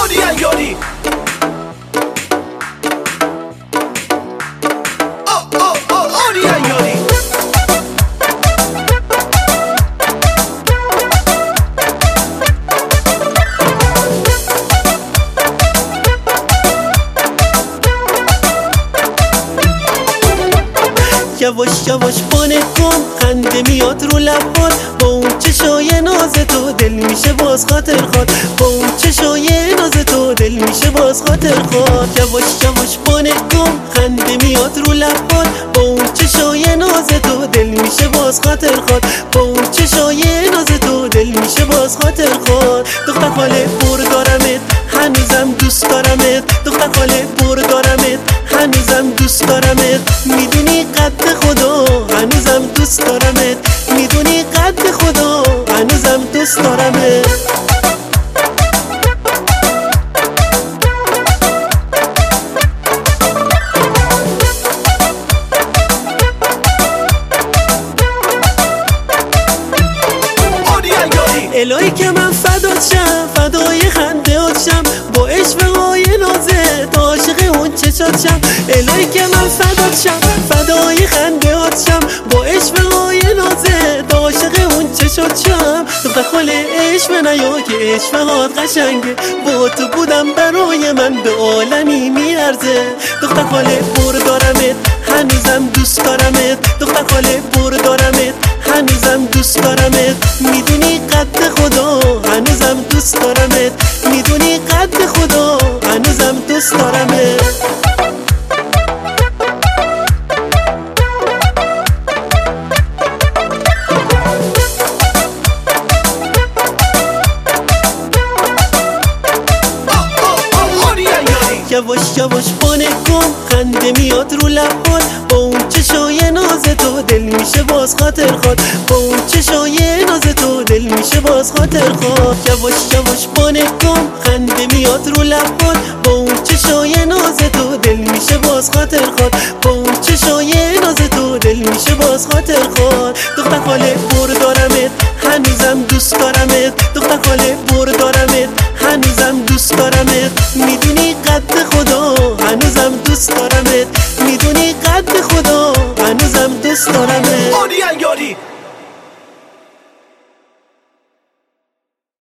یاری یاری یواش یواش بانه کن خنده میاد رو لبات، با اون چشای ناز تو دل میشه باز خاطر خواد، با اون چشای ناز تو دل میشه باز خاطر خواد. یواش یواش بانه کن خنده میاد رو لبات، با اون چشای ناز تو دل میشه باز خاطر خواد، با اون چشای ناز تو دل میشه باز خاطر خواد. دختر خاله بردارمت هنوزم دوست دارمت، دختر خاله بردارمت هنوزم دوست دارمت، میدونی قد خدا هنوزم دوست دارمت، میدونی قد خدا هنوزم دوست دارمت. الهی که من فدات شم، فدای خندهات شم، با عشقهای نازت عاشق اون چشات شم. الهی که من فدات شم، فدای خندهات شم، با عشقهای نازت عاشق اون چشات شم. دختر خاله عشق نیا که عشقهات قشنگه، با تو بودم برای من به عالمی میارزه. دختر خاله بردارمت هنوزم دوست دارمت، دختر خاله بردارمت هنوزم دوست دارمت، میدونی قد خدا هنوزم دوست دارمت، میدونی قد خدا هنوزم دوست دارمت. یواش یواش بانه کن خنده میاد رو لبات، با اون چشای ناز تو دل میشه باز خاطر خواد، با اون چشای ناز تو دل میشه باز خاطر خواد. یواش یواش بانه کن خنده میاد رو لبات، با اون چشای ناز تو دل میشه باز خاطر خواد، با اون چشای ناز تو دل میشه باز خاطر خواد. دختر خاله بردارمت هنوزم دوست دارمت، دختر خاله